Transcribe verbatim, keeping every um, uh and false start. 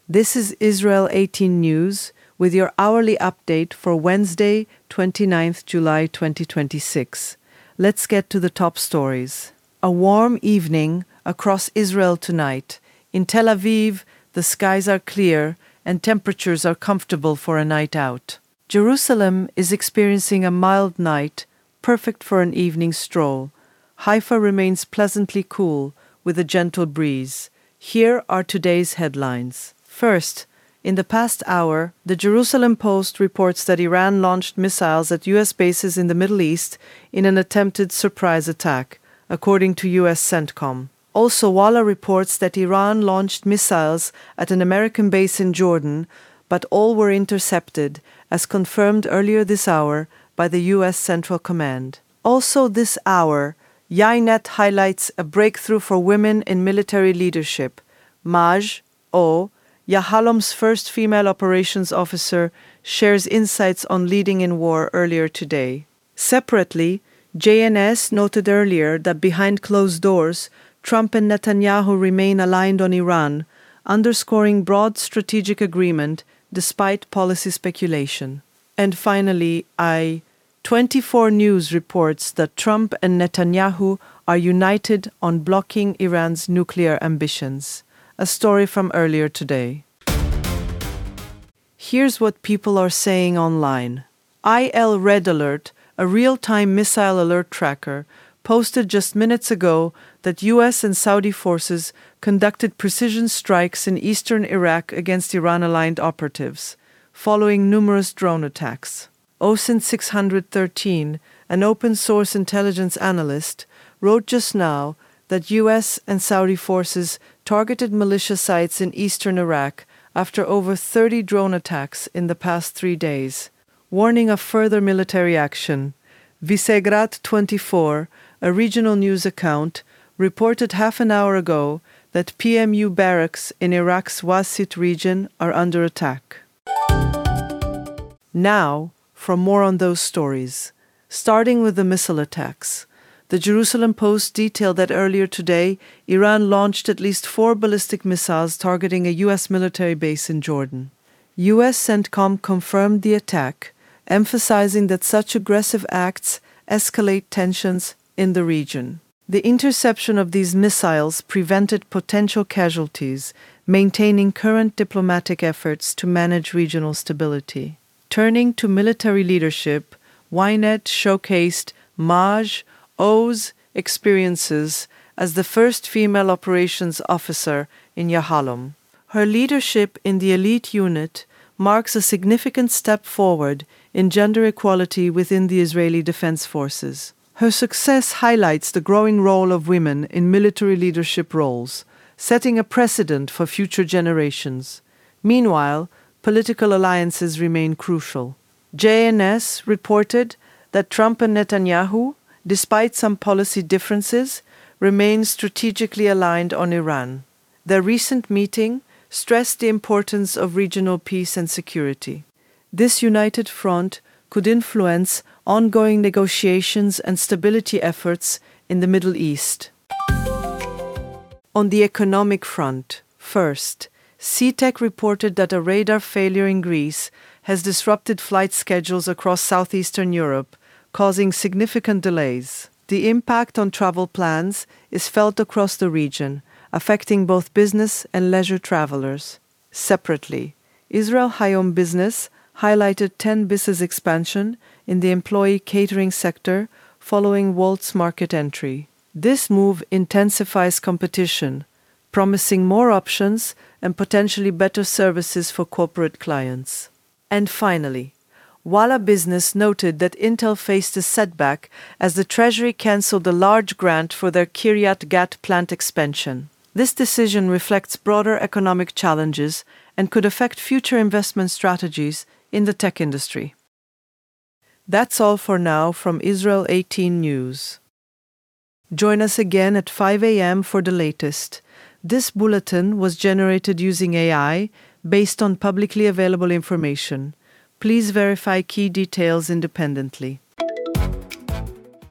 This is Israel eighteen News with your hourly update for Wednesday, twenty-ninth of July twenty twenty-six. Let's get to the top stories. A warm evening across Israel tonight. In Tel Aviv, the skies are clear and temperatures are comfortable for a night out. Jerusalem is experiencing a mild night, perfect for an evening stroll. Haifa remains pleasantly cool with a gentle breeze. Here are today's headlines. First, in the past hour, the Jerusalem Post reports that Iran launched missiles at U S bases in the Middle East in an attempted surprise attack, according to U S CENTCOM. Also, Walla reports that Iran launched missiles at an American base in Jordan, but all were intercepted, as confirmed earlier this hour by the U S Central Command. Also this hour, Ynet highlights a breakthrough for women in military leadership. Maj O, Yahalom's first female operations officer, shares insights on leading in war earlier today. Separately, J N S noted earlier that behind closed doors, Trump and Netanyahu remain aligned on Iran, underscoring broad strategic agreement despite policy speculation. And finally, I twenty-four News reports that Trump and Netanyahu are united on blocking Iran's nuclear ambitions. A story from earlier today. Here's what people are saying online. I L Red Alert, a real-time missile alert tracker, posted just minutes ago that U S and Saudi forces conducted precision strikes in eastern Iraq against Iran-aligned operatives, following numerous drone attacks. O S I N six thirteen, an open-source intelligence analyst, wrote just now that U S and Saudi forces targeted militia sites in eastern Iraq after over thirty drone attacks in the past three days, warning of further military action. Visegrad twenty-four, a regional news account, reported half an hour ago that P M U barracks in Iraq's Wasit region are under attack. Now, for more on those stories. Starting with the missile attacks. The Jerusalem Post detailed that earlier today, Iran launched at least four ballistic missiles targeting a U S military base in Jordan. U S CENTCOM confirmed the attack, emphasizing that such aggressive acts escalate tensions in the region. The interception of these missiles prevented potential casualties, maintaining current diplomatic efforts to manage regional stability. Turning to military leadership, Ynet showcased Maj O's experiences as the first female operations officer in Yahalom. Her leadership in the elite unit marks a significant step forward in gender equality within the Israeli Defense Forces. Her success highlights the growing role of women in military leadership roles, setting a precedent for future generations. Meanwhile, political alliances remain crucial. J N S reported that Trump and Netanyahu, despite some policy differences, remain strategically aligned on Iran. Their recent meeting stressed the importance of regional peace and security. This united front could influence ongoing negotiations and stability efforts in the Middle East. On the economic front, first, C TEC reported that a radar failure in Greece has disrupted flight schedules across southeastern Europe, causing significant delays. The impact on travel plans is felt across the region, affecting both business and leisure travelers. Separately, Israel Hayom Business highlighted ten Bis's expansion in the employee catering sector following Wolt's market entry. This move intensifies competition, promising more options and potentially better services for corporate clients. And finally, Walla Business noted that Intel faced a setback as the Treasury cancelled a large grant for their Kiryat Gat plant expansion. This decision reflects broader economic challenges and could affect future investment strategies in the tech industry. That's all for now from Israel eighteen News. Join us again at five a.m. for the latest. This bulletin was generated using A I based on publicly available information. Please verify key details independently.